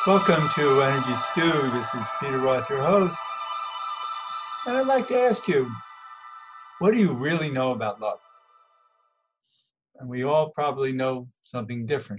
Welcome to Energy Stew. This is Peter Roth, your host. And I'd like to ask you, what do you really know about love? And we all probably know something different.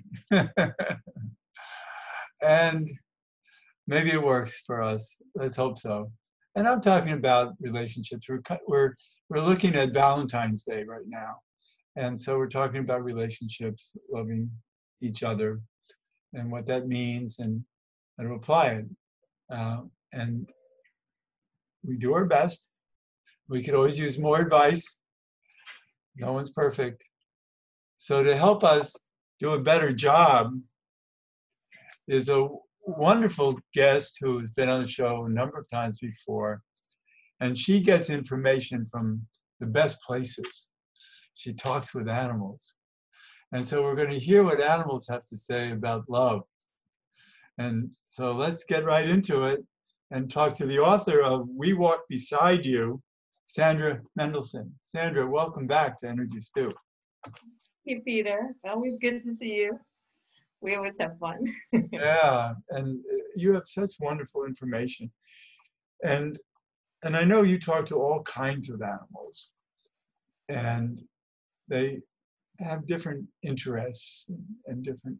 And maybe it works for us. Let's hope so. And I'm talking about relationships. We're looking at Valentine's Day right now. And so we're talking about relationships, loving each other, and what that means and how to apply it. And we do our best. We could always use more advice. No one's perfect. So to help us do a better job is a wonderful guest who's been on the show a number of times before. And she gets information from the best places. She talks with animals. And so we're going to hear what animals have to say about love. And so let's get right into it and talk to the author of We Walk Beside You, Sandra Mendelson. Sandra, welcome back to Energy Stew. Hey, Peter. Always good to see you. We always have fun. Yeah, and you have such wonderful information. And I know you talk to all kinds of animals, and they have different interests and different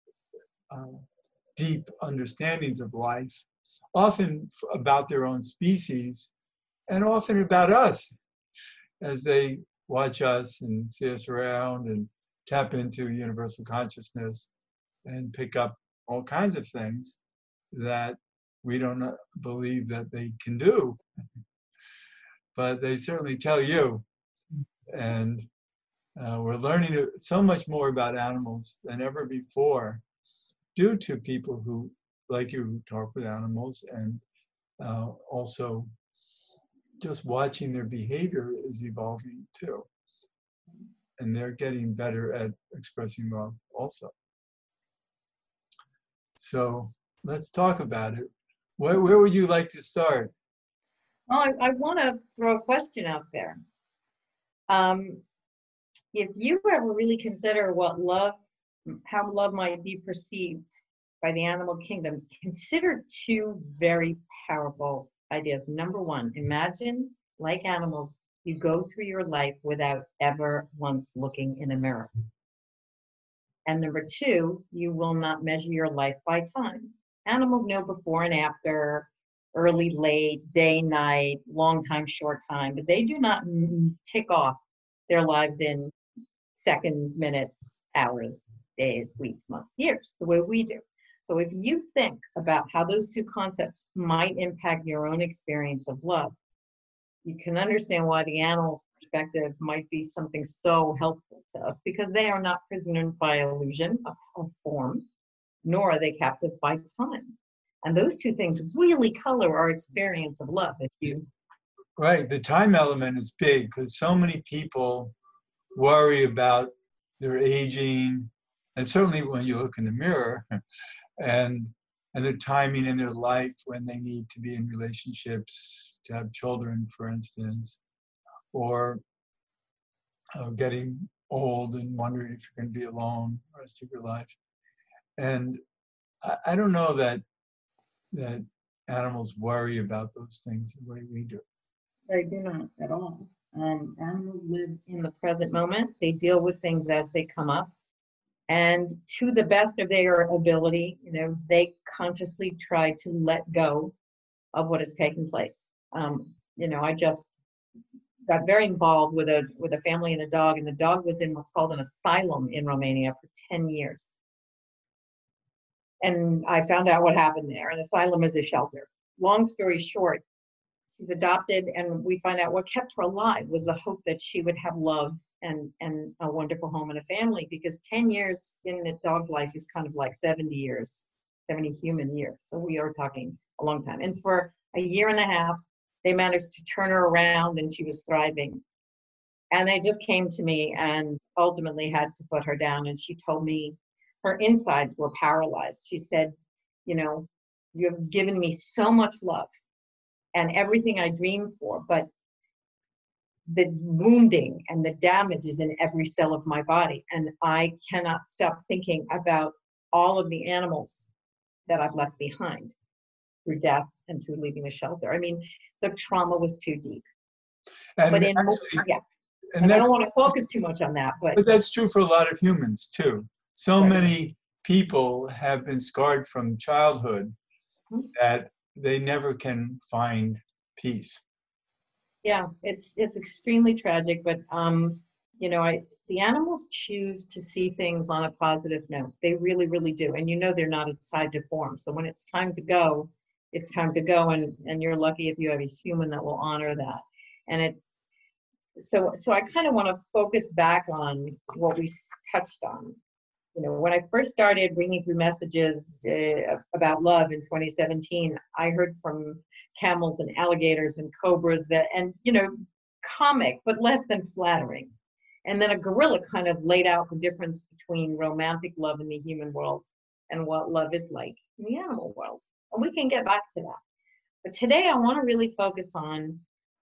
deep understandings of life, often about their own species, and often about us as they watch us and see us around and tap into universal consciousness and pick up all kinds of things that we don't believe that they can do. But they certainly tell you. And we're learning so much more about animals than ever before due to people who, like you, who talk with animals, and also just watching their behavior is evolving too. And they're getting better at expressing love also. So let's talk about it. Where would you like to start? Well, I want to throw a question out there. If you ever really consider how love might be perceived by the animal kingdom, consider two very powerful ideas. Number one, imagine, like animals, you go through your life without ever once looking in a mirror. And number two, you will not measure your life by time. Animals know before and after, early, late, day, night, long time, short time, but they do not tick off their lives in seconds, minutes, hours, days, weeks, months, years, the way we do. So if you think about how those two concepts might impact your own experience of love, you can understand why the animal's perspective might be something so helpful to us, because they are not prisoners by illusion of form, nor are they captive by time. And those two things really color our experience of love. Right, the time element is big because so many people worry about their aging, and certainly when you look in the mirror, and the timing in their life when they need to be in relationships, to have children, for instance, or getting old and wondering if you're going to be alone the rest of your life. And I don't know that animals worry about those things the way we do. They do not at all. Animals live in the present moment. They deal with things as they come up. And to the best of their ability, they consciously try to let go of what has taken place. I just got very involved with a family and a dog, and the dog was in what's called an asylum in Romania for 10 years. And I found out what happened there. An asylum is a shelter. Long story short, she's adopted, and we find out what kept her alive was the hope that she would have love and a wonderful home and a family, because 10 years in a dog's life is kind of like 70 years, 70 human years. So we are talking a long time. And for a year and a half, they managed to turn her around, and she was thriving. And they just came to me and ultimately had to put her down. And she told me her insides were paralyzed. She said, you have given me so much love and everything I dreamed for, but the wounding and the damage is in every cell of my body. And I cannot stop thinking about all of the animals that I've left behind through death and through leaving the shelter. I mean, the trauma was too deep. But And in actually, yeah, and and I that's don't want to focus too much on that, but but that's true for a lot of humans too. So right. many people have been scarred from childhood Mhm. that they never can find peace. Yeah, it's extremely tragic, but you know, the animals choose to see things on a positive note. They really, really do. And you know they're not as tied to form. So when it's time to go, it's time to go, and you're lucky if you have a human that will honor that. And it's so I kind of want to focus back on what we touched on. You know, when I first started bringing through messages about love in 2017, I heard from camels and alligators and cobras that, and you know, comic but less than flattering. And then a gorilla kind of laid out the difference between romantic love in the human world and what love is like in the animal world. And we can get back to that. But today I want to really focus on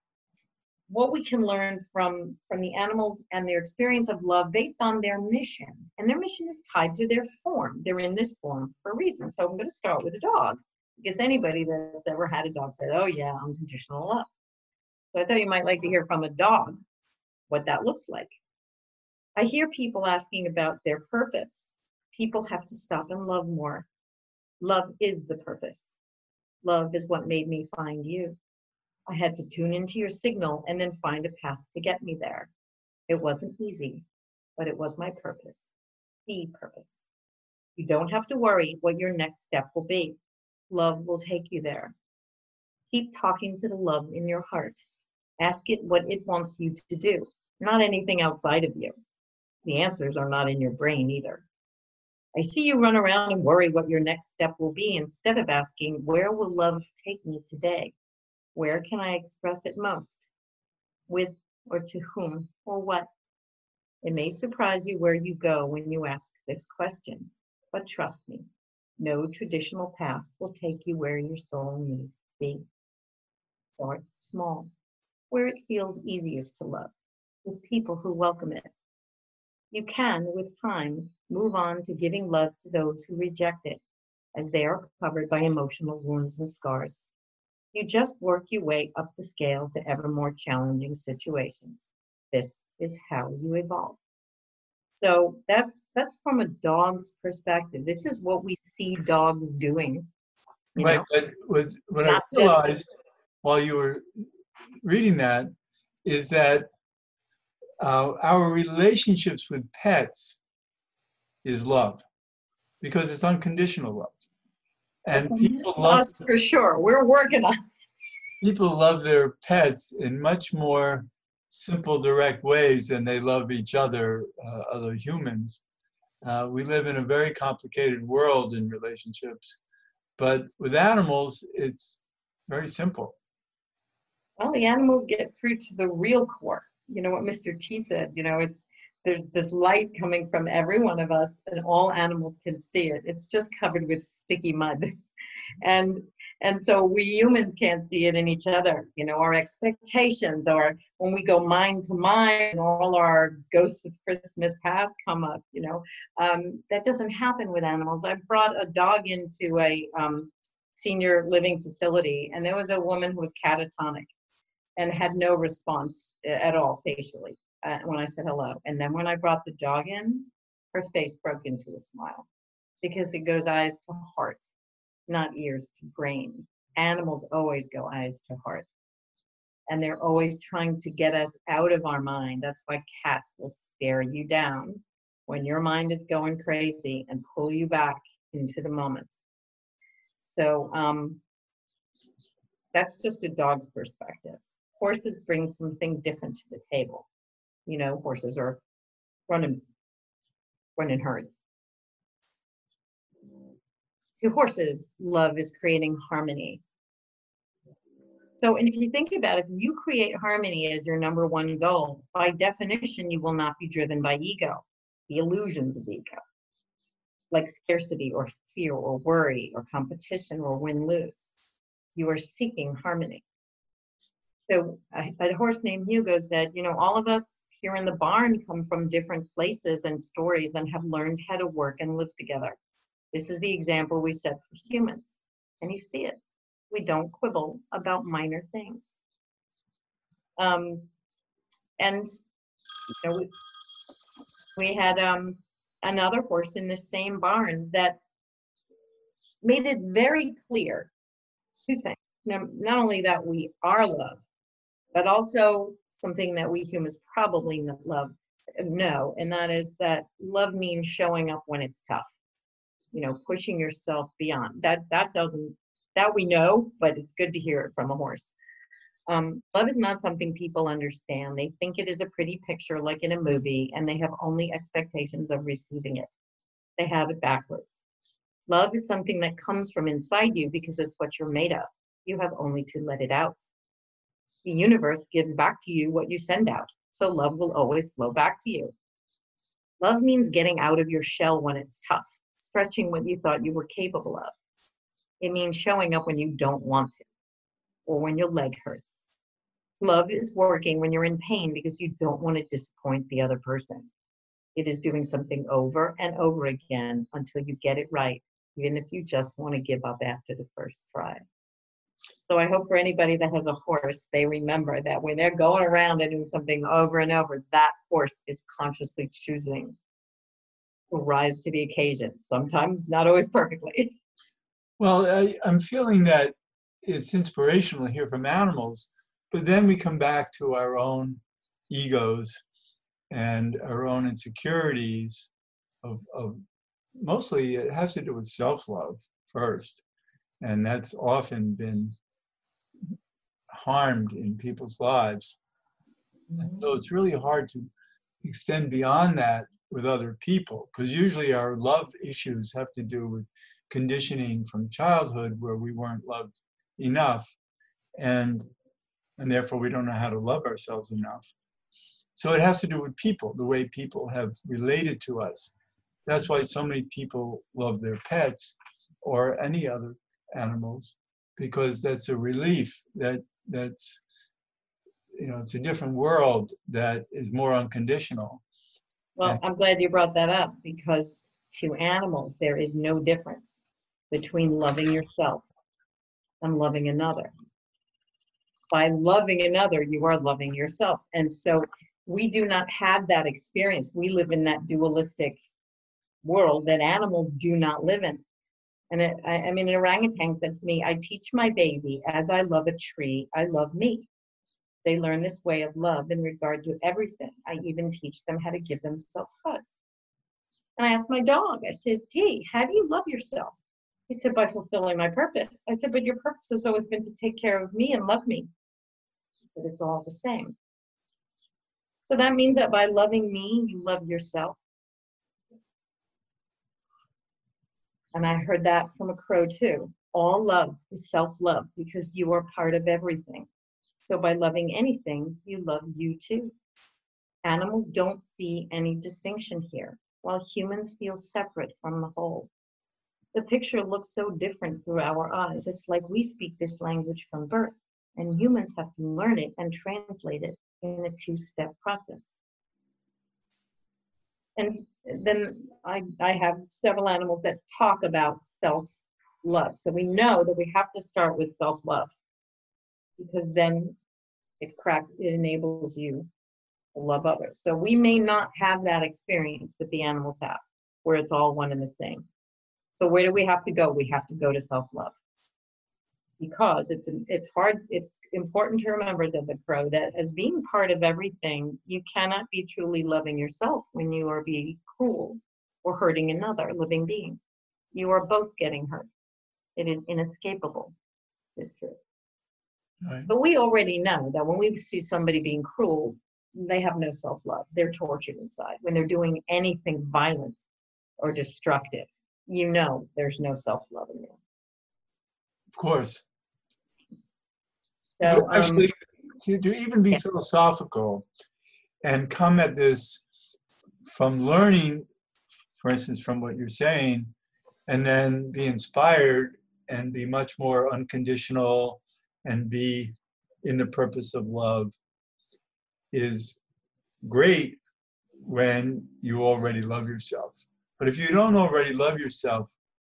what we can learn from the animals and their experience of love based on their mission. And their mission is tied to their form. They're in this form for a reason. So I'm going to start with a dog, because anybody that's ever had a dog said, oh yeah, unconditional love. So I thought you might like to hear from a dog what that looks like. I hear people asking about their purpose. People have to stop and love more. Love is the purpose. Love is what made me find you. I had to tune into your signal and then find a path to get me there. It wasn't easy, but it was my purpose, the purpose. You don't have to worry what your next step will be. Love will take you there. Keep talking to the love in your heart. Ask it what it wants you to do, not anything outside of you. The answers are not in your brain either. I see you run around and worry what your next step will be instead of asking, where will love take me today? Where can I express it most? With or to whom or what? It may surprise you where you go when you ask this question, but trust me, no traditional path will take you where your soul needs to be. Start small, where it feels easiest to love, with people who welcome it. You can, with time, move on to giving love to those who reject it, as they are covered by emotional wounds and scars. You just work your way up the scale to ever more challenging situations. This is how you evolve. So that's from a dog's perspective. This is what we see dogs doing, you Right, know, but what I not just realized while you were reading that is that our relationships with pets is love because it's unconditional love. And us for sure. We're working on. people love their pets in much more simple, direct ways than they love each other, other humans. We live in a very complicated world in relationships, but with animals, it's very simple. Well, the animals get through to the real core. You know what Mr. T said, you know, it's there's this light coming from every one of us and all animals can see it. It's just covered with sticky mud. And and so we humans can't see it in each other. You know, our expectations, or when we go mind to mind, all our ghosts of Christmas past come up, you know. That doesn't happen with animals. I brought a dog into a senior living facility, and there was a woman who was catatonic and had no response at all facially when I said hello. And then when I brought the dog in, her face broke into a smile, because it goes eyes to heart, not ears to brain. Animals always go eyes to heart. And they're always trying to get us out of our mind. That's why cats will stare you down when your mind is going crazy and pull you back into the moment. So that's just a dog's perspective. Horses bring something different to the table. You know, horses are running herds. To horses, love is creating harmony. So, and if you think about it, if you create harmony as your number one goal, by definition, you will not be driven by ego, the illusions of ego, like scarcity or fear or worry or competition or win-lose. You are seeking harmony. So a horse named Hugo said, you know, all of us here in the barn come from different places and stories and have learned how to work and live together. This is the example we set for humans. And you see it. We don't quibble about minor things. And you know, we had another horse in the same barn that made it very clear two things. Not only that we are loved, but also something that we humans probably know, and that is that love means showing up when it's tough. You know, pushing yourself beyond. That we know, but it's good to hear it from a horse. Love is not something people understand. They think it is a pretty picture like in a movie, and they have only expectations of receiving it. They have it backwards. Love is something that comes from inside you because it's what you're made of. You have only to let it out. The universe gives back to you what you send out, so love will always flow back to you. Love means getting out of your shell when it's tough, stretching what you thought you were capable of. It means showing up when you don't want to, or when your leg hurts. Love is working when you're in pain because you don't want to disappoint the other person. It is doing something over and over again until you get it right, even if you just want to give up after the first try. So I hope for anybody that has a horse, they remember that when they're going around and doing something over and over, that horse is consciously choosing to rise to the occasion. Sometimes not always perfectly. Well, I'm feeling that it's inspirational to hear from animals, but then we come back to our own egos and our own insecurities of mostly it has to do with self-love first. And that's often been harmed in people's lives. And so it's really hard to extend beyond that with other people, because usually our love issues have to do with conditioning from childhood where we weren't loved enough, and therefore we don't know how to love ourselves enough. So it has to do with people, the way people have related to us. That's why so many people love their pets or any other animals, because that's a relief. That's it's a different world that is more unconditional. Well, I'm glad you brought that up, because to animals, there is no difference between loving yourself and loving another. By loving another, you are loving yourself. And so we do not have that experience. We live in that dualistic world that animals do not live in. And I mean, an orangutan said to me, I teach my baby, as I love a tree, I love me. They learn this way of love in regard to everything. I even teach them how to give themselves hugs. And I asked my dog, I said, T, how do you love yourself? He said, by fulfilling my purpose. I said, but your purpose has always been to take care of me and love me. He said, it's all the same. So that means that by loving me, you love yourself. And I heard that from a crow too. All love is self-love, because you are part of everything. So by loving anything, you love you too. Animals don't see any distinction here, while humans feel separate from the whole. The picture looks so different through our eyes. It's like we speak this language from birth, and humans have to learn it and translate it in a two-step process. And then I have several animals that talk about self-love. So we know that we have to start with self-love, because then it enables you to love others. So we may not have that experience that the animals have, where it's all one and the same. So where do we have to go? We have to go to self-love, because it's important to remember, as the crow, that as being part of everything, you cannot be truly loving yourself when you are being cruel or hurting another living being. You are both getting hurt. It is inescapable. It's true. Right. But we already know that when we see somebody being cruel, they have no self-love. They're tortured inside. When they're doing anything violent or destructive, you know there's no self-love in there. Of course. So actually, to even be yeah. philosophical and come at this from learning, for instance, from what you're saying, and then be inspired and be much more unconditional and be in the purpose of love is great when you already love yourself. But if you don't already love yourself,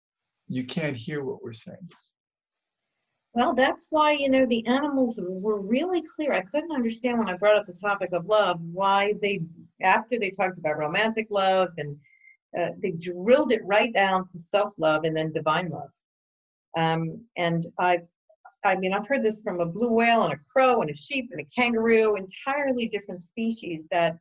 you can't hear what we're saying. Well, that's why, the animals were really clear. I couldn't understand when I brought up the topic of love, why after they talked about romantic love, and they drilled it right down to self-love and then divine love. And I've heard this from a blue whale and a crow and a sheep and a kangaroo, entirely different species that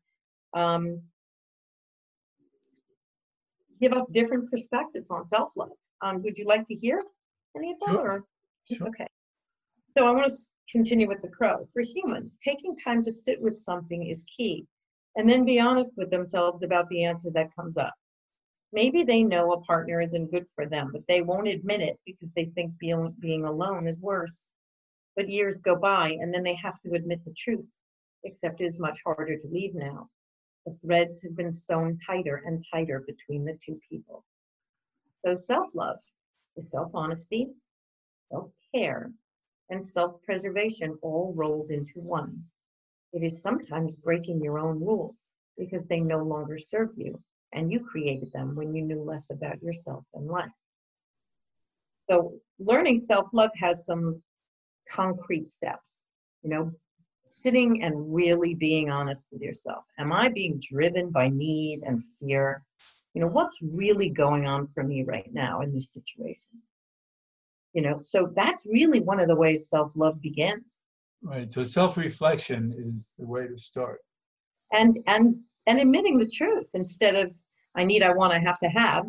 give us different perspectives on self-love. Would you like to hear any of that? Sure. Sure. Okay. So I want to continue with the crow. For humans, taking time to sit with something is key, and then be honest with themselves about the answer that comes up. Maybe they know a partner isn't good for them, but they won't admit it because they think being alone is worse. But years go by, and then they have to admit the truth, except it is much harder to leave now. The threads have been sewn tighter and tighter between the two people. So self-love is self-honesty, self-care, and self-preservation all rolled into one. It is sometimes breaking your own rules because they no longer serve you, and you created them when you knew less about yourself and life. So learning self-love has some concrete steps, sitting and really being honest with yourself. Am I being driven by need and fear? What's really going on for me right now in this situation? So that's really one of the ways self-love begins. Right. So self-reflection is the way to start. And admitting the truth instead of I need, I want, I have to have.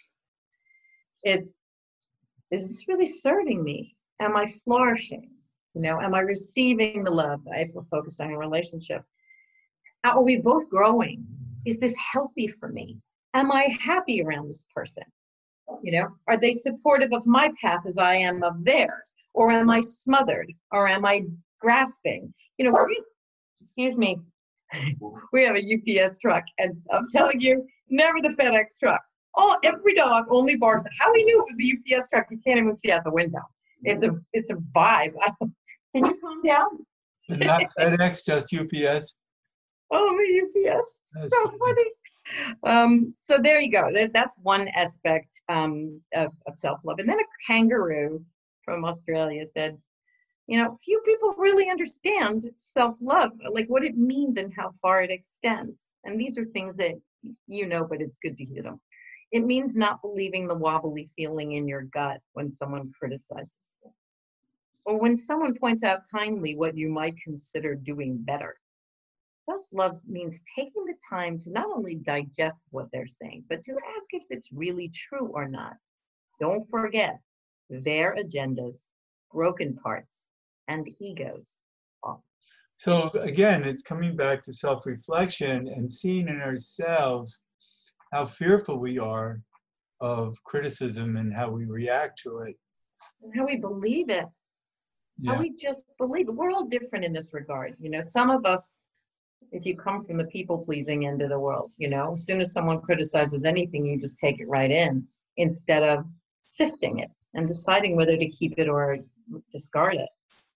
Is this really serving me? Am I flourishing? Am I receiving the love if we're focusing on a relationship? Are we both growing? Is this healthy for me? Am I happy around this person? Are they supportive of my path as I am of theirs? Or am I smothered? Or am I grasping? Excuse me, we have a UPS truck, and I'm telling you, never the FedEx truck. Every dog only barks. How we knew it was a UPS truck, you can't even see out the window. It's a vibe. Can you calm down? But not FedEx, just UPS. Only UPS. That's So funny. So there you go. That's one aspect of self-love. And then a kangaroo from Australia said, few people really understand self-love, like what it means and how far it extends. And these are things that but it's good to hear them. It means not believing the wobbly feeling in your gut when someone criticizes you, or when someone points out kindly what you might consider doing better. Self-love means taking the time to not only digest what they're saying, but to ask if it's really true or not. Don't forget their agendas, broken parts, and egos. So again, it's coming back to self-reflection and seeing in ourselves how fearful we are of criticism and how we react to it. And how we believe it. Yeah. How we just believe it. We're all different in this regard. Some of us, if you come from the people-pleasing end of the world, as soon as someone criticizes anything, you just take it right in instead of sifting it and deciding whether to keep it or discard it.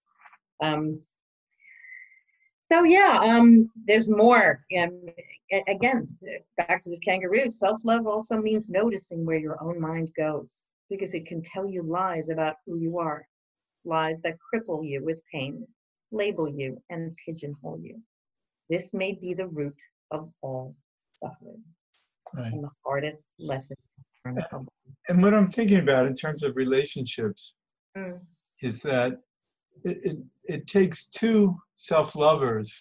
There's more. Again, back to this kangaroo, self-love also means noticing where your own mind goes, because it can tell you lies about who you are, lies that cripple you with pain, label you, and pigeonhole you. This may be the root of all suffering. Right. And the hardest lesson to learn from. And what I'm thinking about in terms of relationships is that it takes two self-lovers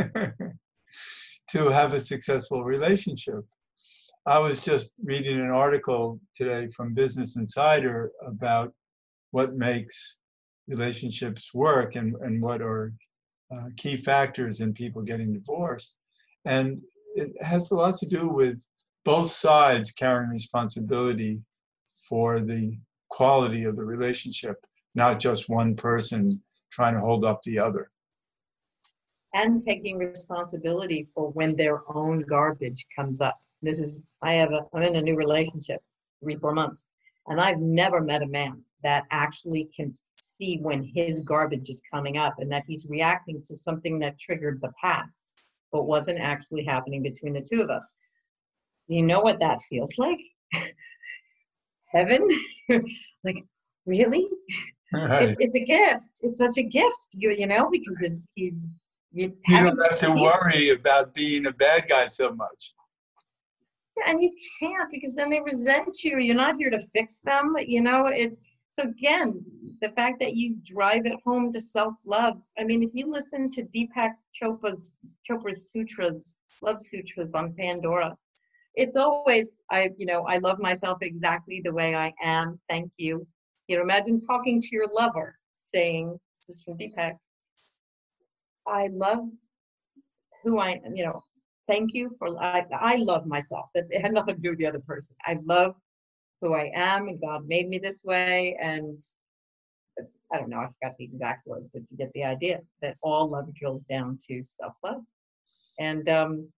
to have a successful relationship. I was just reading an article today from Business Insider about what makes relationships work and what are key factors in people getting divorced. And it has a lot to do with both sides carrying responsibility for the quality of the relationship, not just one person trying to hold up the other. And taking responsibility for when their own garbage comes up. I'm in a new relationship, 3-4 months, and I've never met a man that actually can see when his garbage is coming up and that he's reacting to something that triggered the past, but wasn't actually happening between the two of us. Do you know what that feels like? heaven? Like, really? Right. It's a gift. It's such a gift, you know, because you You haven't don't have to seen. worry about being a bad guy so much. Yeah, and you can't, because then they resent you. You're not here to fix them, you know. So again, the fact that you drive it home to self-love. I mean, if you listen to Deepak Chopra's sutras, love sutras on Pandora, it's always, I love myself exactly the way I am. Thank you. You know, imagine talking to your lover saying, this is from Deepak, I love who I, thank you for, I love myself. That it had nothing to do with the other person. I love who I am, and God made me this way. And I don't know, I forgot the exact words, but you get the idea that all love drills down to self-love. And,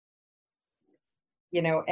you know,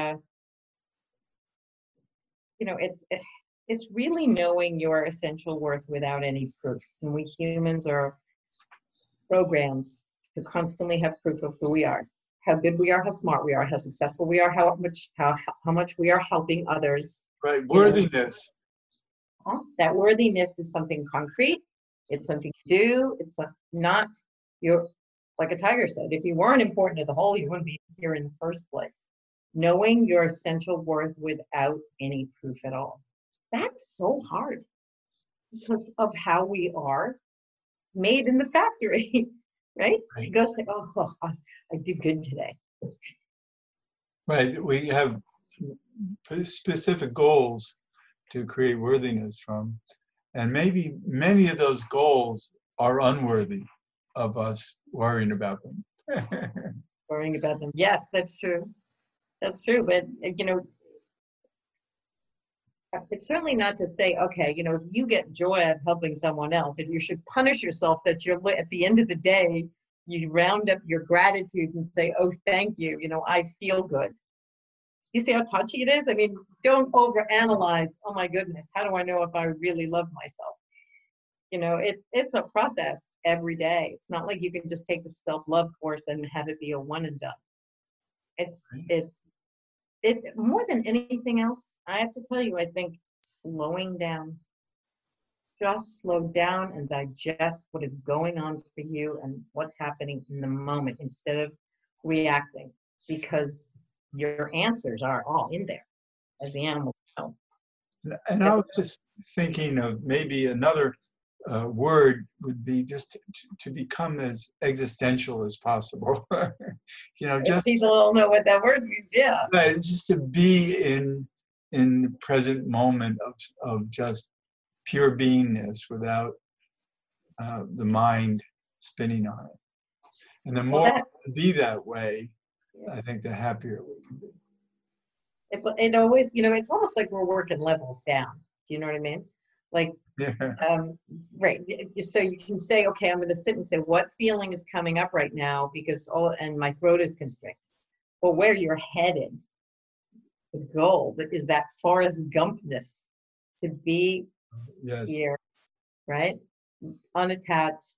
it's really knowing your essential worth without any proof. And we humans are programmed to constantly have proof of who we are, how good we are, how smart we are, how successful we are, how much we are helping others. Right. Worthiness. That worthiness is something concrete. It's something you do. It's not your, like a tiger said, if you weren't important to the whole, you wouldn't be here in the first place. Knowing your essential worth without any proof at all. That's so hard because of how we are made in the factory, right? To go say, oh, I did good today. Right. We have specific goals to create worthiness from. And maybe many of those goals are unworthy of us worrying about them. Worrying about them. Yes, that's true. That's true. But, it's certainly not to say, okay, if you get joy out of helping someone else, if you should punish yourself that you're at the end of the day, you round up your gratitude and say, oh, thank you. I feel good. You see how touchy it is? I mean, don't overanalyze. Oh my goodness, how do I know if I really love myself? It's a process every day. It's not like you can just take the self-love course and have it be a one and done. It's more than anything else, I have to tell you, I think slowing down, just slow down and digest what is going on for you and what's happening in the moment instead of reacting, because your answers are all in there, as the animals know. And I was just thinking of maybe another word would be just to become as existential as possible. Just people all know what that word means. Yeah, right, just to be in the present moment of just pure beingness without the mind spinning on it. And the more we be that way, I think the happier we can be. It always, it's almost like we're working levels down. Do you know what I mean? Like, yeah. Right. So you can say, okay, I'm going to sit and say, what feeling is coming up right now? Because and my throat is constricted. But where you're headed, the goal is that Forrest Gumpness, to be here, right? Unattached,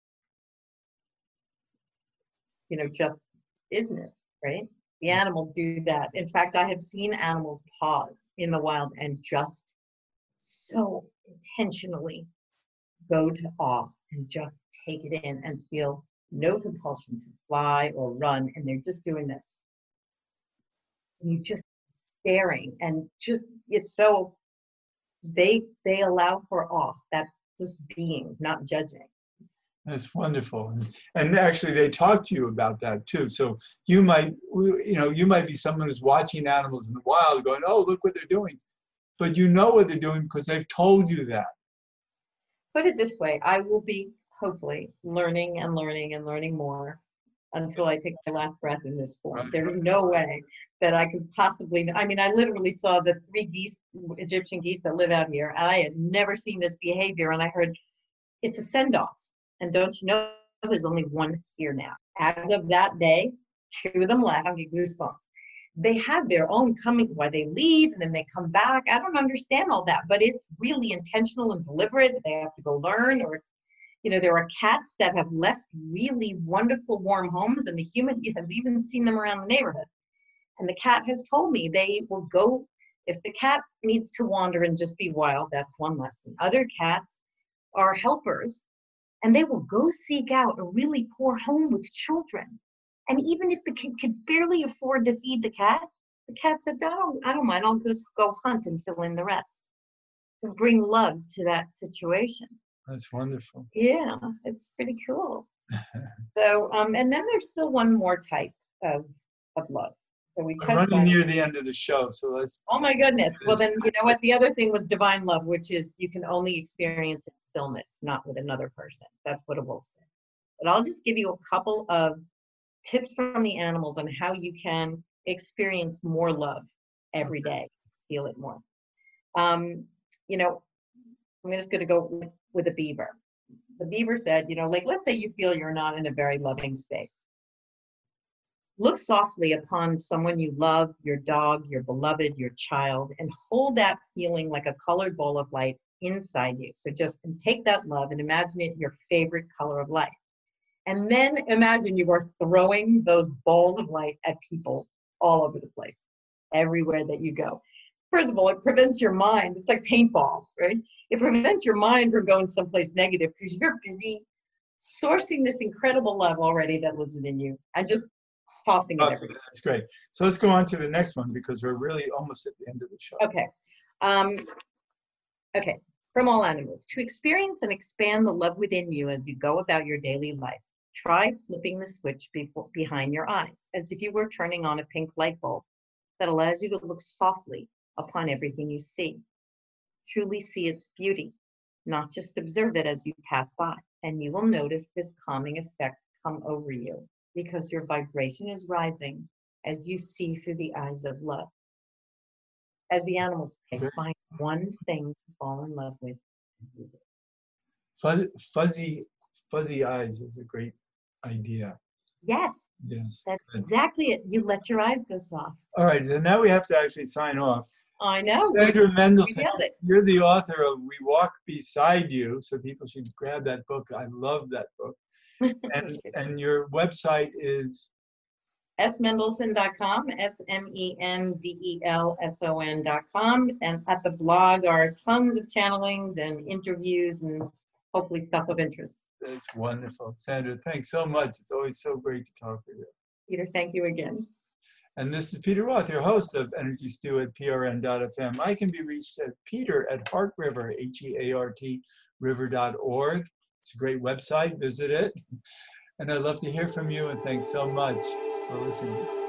just isness, right? The animals do that. In fact, I have seen animals pause in the wild and just so intentionally go to awe and just take it in and feel no compulsion to fly or run. And they're just doing this. And you just staring and just, it's so, they allow for awe, that just being, not judging. That's wonderful. And actually they talk to you about that too. So you might be someone who's watching animals in the wild going, oh, look what they're doing. But you know what they're doing because they've told you that. Put it this way, I will be hopefully learning and learning and learning more until I take my last breath in this form. Right. There's no way that I could possibly, I literally saw the 3 Egyptian geese that live out here, and I had never seen this behavior, and I heard it's a send-off. And don't you know, there's only one here now. As of that day, 2 of them left. I get goosebumps. They have their own coming, why they leave and then they come back. I don't understand all that, but it's really intentional and deliberate. They have to go learn, or, there are cats that have left really wonderful warm homes, and the human has even seen them around the neighborhood. And the cat has told me they will go If the cat needs to wander and just be wild, that's one lesson. Other cats are helpers, and they will go seek out a really poor home with children. And even if the kid could barely afford to feed the cat said, I don't mind, I'll just go hunt and fill in the rest. To bring love to that situation. That's wonderful. Yeah, it's pretty cool. So, and then there's still one more type of love. So we We're touched running on near the end of the show, so let's. Oh my goodness. Well, then, you know what? The other thing was divine love, which is you can only experience in stillness, not with another person. That's what a wolf said. But I'll just give you a couple of tips from the animals on how you can experience more love every day, feel it more. You know, I'm just going to go with a beaver. The beaver said, you know, like, let's say you feel you're not in a very loving space. Look softly upon someone you love, your dog, your beloved, your child, and hold that feeling like a colored ball of light inside you. So just take that love and imagine it your favorite color of light. And then imagine you are throwing those balls of light at people all over the place, everywhere that you go. First of all, it prevents your mind. It's like paintball, right? It prevents your mind from going someplace negative because you're busy sourcing this incredible love already that lives within you and just tossing it everywhere. That's great. So let's go on to the next one because we're really almost at the end of the show. Okay. Okay. From all animals, to experience and expand the love within you as you go about your daily life, try flipping the switch behind your eyes, as if you were turning on a pink light bulb that allows you to look softly upon everything you see. Truly see its beauty, not just observe it as you pass by, and you will notice this calming effect come over you because your vibration is rising as you see through the eyes of love. As the animals say, find one thing to fall in love with. Fuzzy eyes is a great idea. Yes. Yes. That's exactly it. You let your eyes go soft. All right, so now we have to actually sign off. I know. Sandra Mendelson, nailed it. you're the author of We Walk Beside You, so people should grab that book. I love that book. And your website is? smendelson.com, SMENDELSON.com. And at the blog are tons of channelings and interviews and hopefully stuff of interest. That's wonderful. Sandra, thanks so much. It's always so great to talk with you. Peter, thank you again. And this is Peter Roth, your host of Energy Stew at PRN.FM. I can be reached at peter@heartriver, HEART, river.org. It's a great website. Visit it. And I'd love to hear from you. And thanks so much for listening.